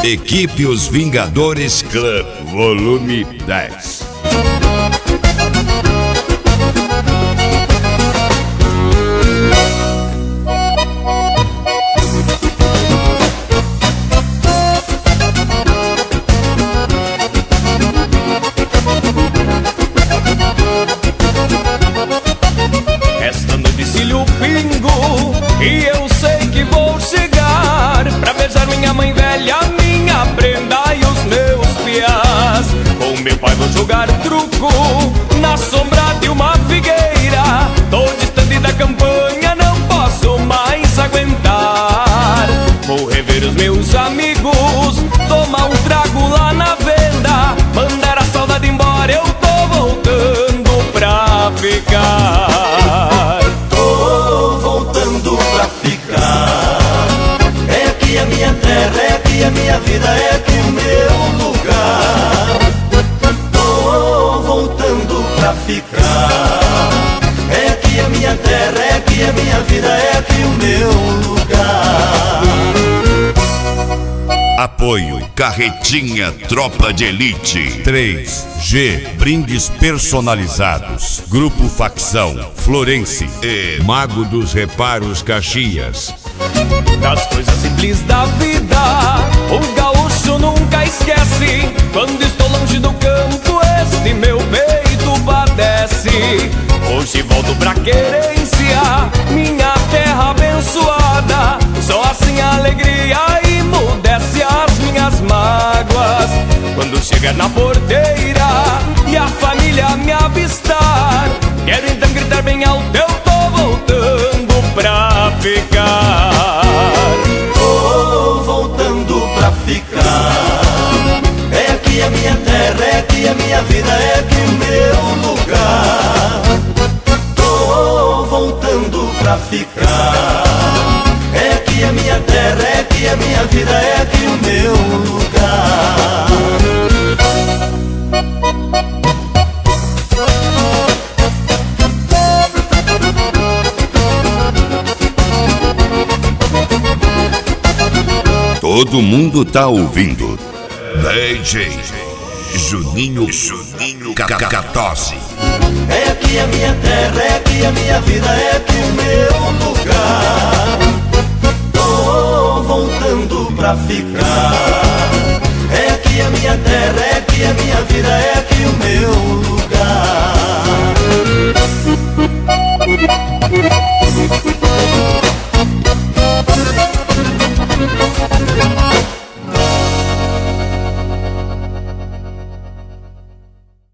Equipe Os Vingadores Club, volume 10. Esta noite cílio pingo e eu sei que vou chegar pra beijar minha mãe velha, minha prenda e os meus piás. Com meu pai vou jogar truco na sombra de uma figueira. Tô distante da campanha, não posso mais aguentar. Vou rever os meus amigos, tomar um trago lá na venda, mandar a saudade embora, eu tô voltando pra ficar. É minha terra, é aqui a minha vida, é aqui o meu lugar. Tô voltando pra ficar. É aqui a minha terra, é aqui a minha vida, é aqui o meu lugar. Apoio Carretinha Tropa de Elite 3G Brindes personalizados. Grupo Facção Florense e Mago dos Reparos Caxias. Das coisas simples da vida, o gaúcho nunca esquece. Quando estou longe do campo, este meu peito padece. Hoje volto pra querência, minha terra abençoada. Só assim a alegria emudece as minhas mágoas. Quando chegar na porteira e a família me avistar, quero então gritar bem alto, eu tô voltando pra ficar. Tô voltando pra ficar. É aqui a minha terra, é aqui a minha vida, é aqui o meu lugar. Tô voltando pra ficar. É aqui a minha terra, é aqui a minha vida, é aqui o meu lugar. Todo mundo tá ouvindo DJ Juninho Cacatosse. É aqui a minha terra, é aqui a minha vida, é aqui o meu lugar. Tô voltando pra ficar.